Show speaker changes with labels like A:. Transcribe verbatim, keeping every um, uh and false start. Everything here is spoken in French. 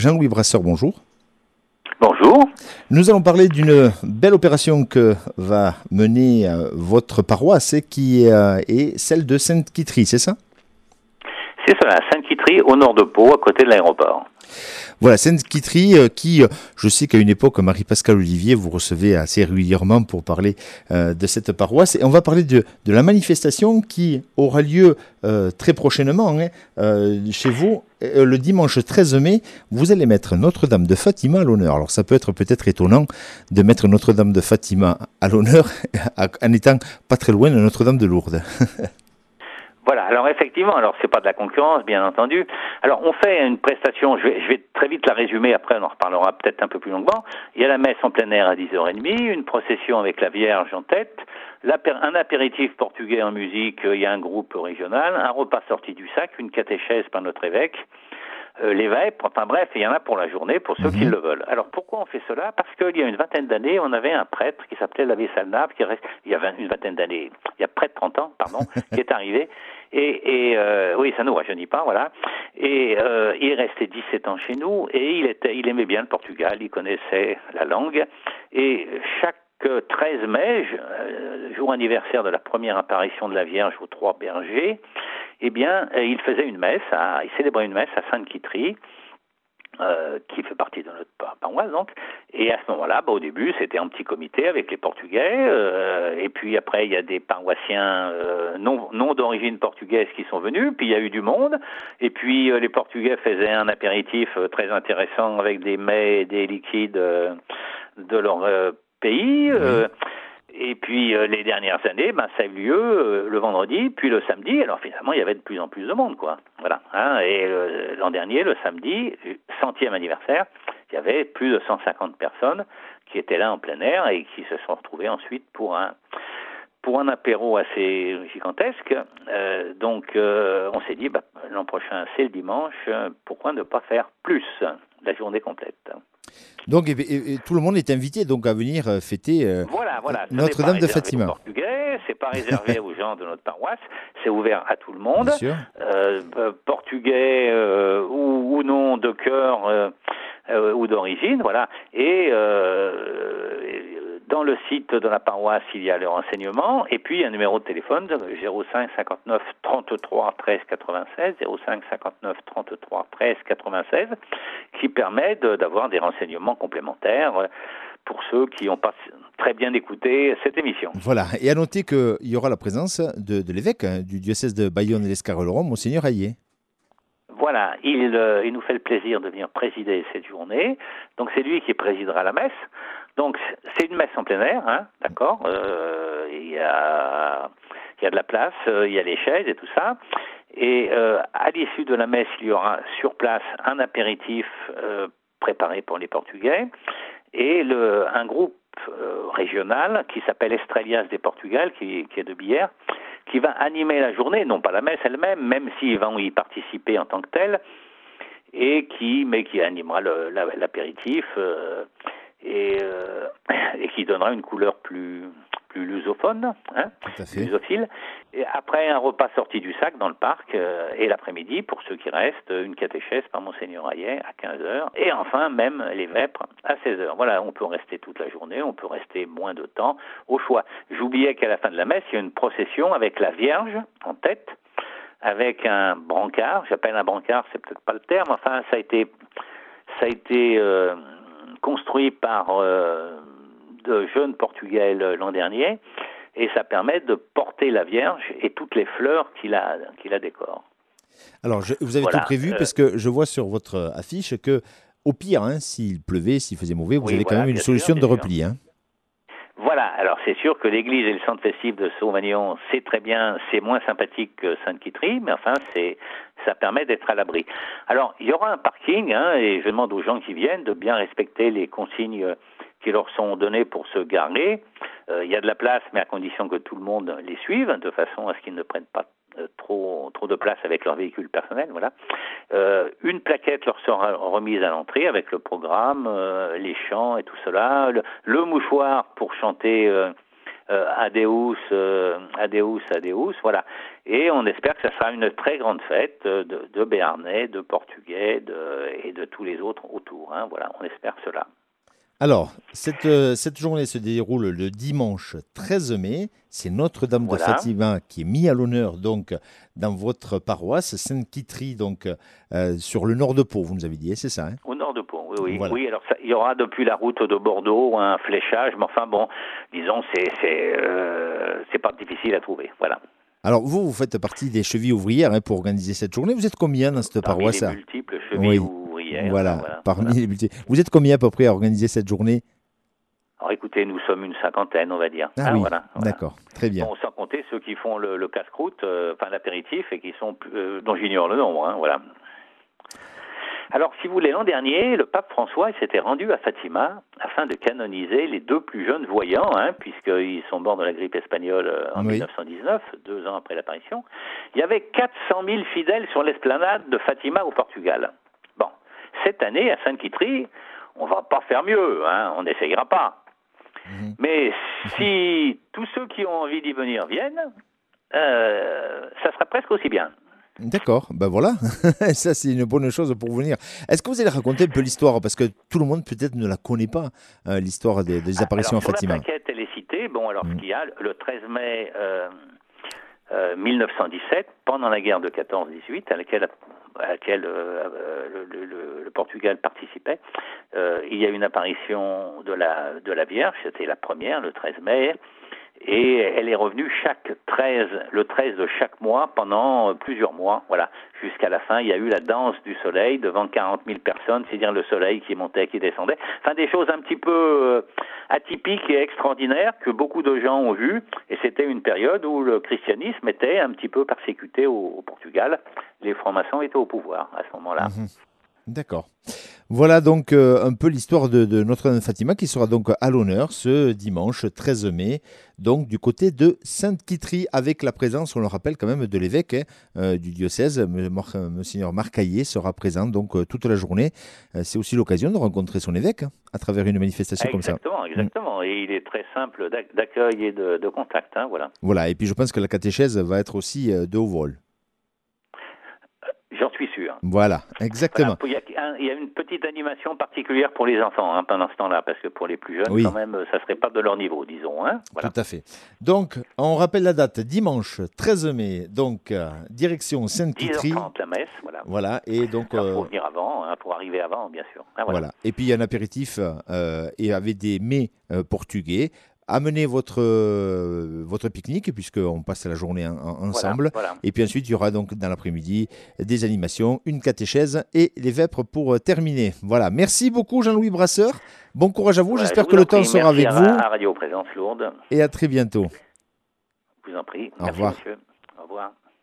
A: Jean-Louis Brasseur, bonjour.
B: Bonjour.
A: Nous allons parler d'une belle opération que va mener euh, votre paroisse, qui euh, est celle de Sainte-Quitterie, c'est ça?
B: C'est cela, Sainte-Quitterie, au nord de Pau, à côté de l'aéroport.
A: Voilà, Sainte-Quitterie, euh, qui, euh, je sais qu'à une époque, Marie-Pascale Olivier, vous recevez assez régulièrement pour parler euh, de cette paroisse. Et on va parler de, de la manifestation qui aura lieu euh, très prochainement hein, euh, chez vous. Euh, le dimanche treize mai, vous allez mettre Notre-Dame de Fatima à l'honneur. Alors ça peut être peut-être étonnant de mettre Notre-Dame de Fatima à l'honneur en étant pas très loin de Notre-Dame de Lourdes.
B: Voilà, alors effectivement, alors c'est pas de la concurrence, bien entendu. Alors on fait une prestation, je vais, je vais très vite la résumer, après on en reparlera peut-être un peu plus longuement. Il y a la messe en plein air à dix heures trente, une procession avec la Vierge en tête, un apéritif portugais en musique, il y a un groupe régional, un repas sorti du sac, une catéchèse par notre évêque, euh, les vêpres, enfin bref, il y en a pour la journée, pour ceux mmh. qui le veulent. Alors pourquoi on fait cela? Parce qu'il y a une vingtaine d'années, on avait un prêtre qui s'appelait l'abbé Salnave, qui reste, il y a une vingtaine d'années, il y a près de trente ans, pardon, qui est arrivé. Et, et euh, oui, ça nous rajeunit pas, voilà. Et euh, il est resté dix-sept ans chez nous et il était, il aimait bien le Portugal, il connaissait la langue. Et chaque treize mai, jour anniversaire de la première apparition de la Vierge aux Trois Bergers, eh bien, il faisait une messe, à, il célébrait une messe à Sainte-Quitterie. Euh, qui fait partie de notre paroisse donc, et à ce moment-là, bah, au début, c'était un petit comité avec les Portugais, euh, et puis après, il y a des paroissiens euh, non, non d'origine portugaise qui sont venus, puis il y a eu du monde, et puis euh, les Portugais faisaient un apéritif euh, très intéressant avec des mets et des liquides euh, de leur euh, pays, euh, et puis euh, les dernières années, ben, ça a eu lieu euh, le vendredi, puis le samedi. Alors finalement, il y avait de plus en plus de monde, quoi. Voilà. Hein, et euh, l'an dernier, le samedi, centième anniversaire, il y avait plus de cent cinquante personnes qui étaient là en plein air et qui se sont retrouvées ensuite pour un pour un apéro assez gigantesque. Euh, donc, euh, on s'est dit, bah, l'an prochain, c'est le dimanche. Pourquoi ne pas faire plus, la journée complète?
A: Donc, et, et, et tout le monde est invité donc à venir fêter euh,
B: voilà, voilà.
A: Notre-Dame de Fatima.
B: Aux Portugais, c'est pas réservé aux gens de notre paroisse, c'est ouvert à tout le monde. Bien sûr. Euh, portugais euh, ou, ou non de cœur euh, euh, ou d'origine, voilà. Et euh, dans le site de la paroisse, il y a le renseignement, et puis un numéro de téléphone zéro cinq cinquante-neuf trente-trois treize quatre-vingt-seize, zéro cinq cinquante-neuf trente-trois treize quatre-vingt-seize, qui permet de, d'avoir des renseignements complémentaires pour ceux qui n'ont pas très bien écouté cette émission.
A: Voilà, et à noter qu'il y aura la présence de, de l'évêque hein, du diocèse de Bayonne et l'Escarole-Rome, Monseigneur Hayet.
B: Voilà, il, euh, il nous fait le plaisir de venir présider cette journée. Donc c'est lui qui présidera la messe. Donc c'est une messe en plein air, hein, d'accord. Euh, il y a, il y a de la place, euh, il y a les chaises et tout ça. Et euh, à l'issue de la messe, il y aura sur place un apéritif euh, préparé pour les Portugais et le, un groupe euh, régional qui s'appelle Estrellas de Portugal, qui, qui est de Billère, qui va animer la journée, non pas la messe elle-même, même s'ils vont y participer en tant que tels, et qui, mais qui animera le, la, l'apéritif euh, et, euh, et qui donnera une couleur plus plus lusophone, hein, plus lusophile. Et après un repas sorti du sac dans le parc, euh, et l'après-midi, pour ceux qui restent, une catéchèse par Monseigneur Hayet à quinze heures, et enfin même les vêpres à seize heures. Voilà, on peut rester toute la journée, on peut rester moins de temps, au choix. J'oubliais qu'à la fin de la messe, il y a une procession avec la Vierge en tête, avec un brancard, j'appelle un brancard, c'est peut-être pas le terme, enfin ça a été, ça a été euh, construit par euh, de jeunes Portugais l'an dernier, et ça permet de porter la Vierge et toutes les fleurs qui la, qui la décorent.
A: Alors, je, vous avez voilà, tout prévu, euh, parce que je vois sur votre affiche que, au pire, hein, s'il pleuvait, s'il faisait mauvais, vous oui, avez voilà, quand même une solution sûr, de repli. Hein.
B: Voilà, alors c'est sûr que l'église et le centre festif de Saumagnon, c'est très bien, c'est moins sympathique que Sainte-Quitterie, mais enfin, c'est, ça permet d'être à l'abri. Alors, il y aura un parking, hein, et je demande aux gens qui viennent de bien respecter les consignes qui leur sont données pour se garer. Euh, il y a de la place, mais à condition que tout le monde les suive, de façon à ce qu'ils ne prennent pas euh, trop trop de place avec leur véhicule personnel. Voilà. Euh, une plaquette leur sera remise à l'entrée avec le programme, euh, les chants et tout cela, le, le mouchoir pour chanter euh, euh, Adeus, euh, Adeus, Adeus, voilà. Et on espère que ça sera une très grande fête de, de Béarnais, de Portugais de, et de tous les autres autour. Hein, voilà, on espère cela.
A: Alors, cette, euh, cette journée se déroule le dimanche treize mai. C'est Notre-Dame de
B: Voilà.
A: Fatima qui est mis à l'honneur donc dans votre paroisse, Sainte-Quitterie, donc euh, sur le nord de Pau, vous nous avez dit, c'est ça, hein?
B: Au nord de Pau, oui, oui.
A: Voilà.
B: Oui, alors ça, il y aura depuis la route de Bordeaux un fléchage, mais enfin bon, disons, c'est c'est euh, c'est pas difficile à trouver, voilà.
A: Alors, vous, vous faites partie des chevilles ouvrières hein, pour organiser cette journée. Vous êtes combien dans cette
B: Parmi
A: paroisse?
B: les multiples chevilles
A: Oui,
B: ouvrières.
A: voilà,
B: hein, voilà,
A: parmi
B: voilà.
A: les multiples. Vous êtes combien à peu près à organiser cette journée?
B: Alors écoutez, nous sommes une cinquantaine, on va dire.
A: Ah
B: hein,
A: oui,
B: voilà, voilà.
A: d'accord, très bien.
B: Bon, sans compter ceux qui font le, le casse-croûte, euh, enfin l'apéritif, et qui sont euh, dont j'ignore le nombre, hein, voilà. Alors, si vous voulez, l'an dernier, le pape François s'était rendu à Fatima afin de canoniser les deux plus jeunes voyants, hein, puisqu'ils sont morts de la grippe espagnole euh, en
A: Oui.
B: mille neuf cent dix-neuf, deux ans après l'apparition. Il y avait quatre cent mille fidèles sur l'esplanade de Fatima au Portugal. Bon, cette année, à Sainte-Quitterie, on va pas faire mieux, hein, on n'essayera pas. Mmh. Mais si tous ceux qui ont envie d'y venir viennent, euh, ça sera presque aussi bien.
A: D'accord, ben voilà, ça c'est une bonne chose pour venir. Est-ce que vous allez raconter un peu l'histoire, parce que tout le monde peut-être ne la connaît pas, euh, l'histoire des, des apparitions
B: alors,
A: à Fatima.
B: Sur la plaquette, elle est citée. Bon, alors mmh. ce qu'il y a, le treize mai euh, euh, mille neuf cent dix-sept, pendant la guerre de quatorze dix-huit, à laquelle, à laquelle euh, le, le, le, le Portugal participait, euh, il y a une apparition de la, de la Vierge, c'était la première, le treize mai. Et elle est revenue chaque treize, le treize de chaque mois pendant plusieurs mois, voilà. Jusqu'à la fin, il y a eu la danse du soleil devant quarante mille personnes, c'est-à-dire le soleil qui montait, qui descendait. Enfin, des choses un petit peu atypiques et extraordinaires que beaucoup de gens ont vues. Et c'était une période où le christianisme était un petit peu persécuté au, au Portugal. Les francs-maçons étaient au pouvoir à ce moment-là.
A: Mmh. D'accord. Voilà donc euh, un peu l'histoire de, de Notre-Dame de Fatima qui sera donc à l'honneur ce dimanche treize mai, donc du côté de Sainte-Quitterie, avec la présence, on le rappelle quand même, de l'évêque hein, euh, du diocèse, Monseigneur Marc Caillé sera présent donc euh, toute la journée. Euh, c'est aussi l'occasion de rencontrer son évêque hein, à travers une manifestation
B: exactement,
A: comme ça.
B: Exactement, mmh. Et il est très simple d'accueil et de, de contact, hein, voilà.
A: Voilà, et puis je pense que la catéchèse va être aussi euh, de haut vol.
B: J'en suis sûr.
A: Voilà, exactement.
B: Voilà, il, y a, il y a une petite animation particulière pour les enfants hein, pendant ce temps-là, parce que pour les plus jeunes, oui. quand même, ça ne serait pas de leur niveau, disons. Hein, voilà.
A: Tout à fait. Donc, on rappelle la date, dimanche treize mai, donc euh, direction Sainte-Quitterie.
B: dix heures trente la messe, voilà.
A: Voilà, et donc...
B: Il
A: euh,
B: faut venir avant, hein, pour arriver avant, bien sûr. Ah, voilà.
A: voilà. Et puis, il y a un apéritif euh, et avec des mets euh, portugais. Amenez votre, euh, votre pique-nique, puisqu'on passe la journée en, en, ensemble.
B: Voilà, voilà.
A: Et puis ensuite, il y aura donc dans l'après-midi des animations, une catéchèse et les vêpres pour terminer. Voilà. Merci beaucoup, Jean-Louis Brasseur. Bon courage à vous.
B: Voilà,
A: J'espère
B: vous
A: que le
B: prie.
A: temps sera
B: Merci
A: avec
B: à
A: vous.
B: À Radio Présence Lourde.
A: Et à très bientôt.
B: Je vous en prie.
A: Au
B: Merci,
A: revoir.
B: monsieur. Au revoir.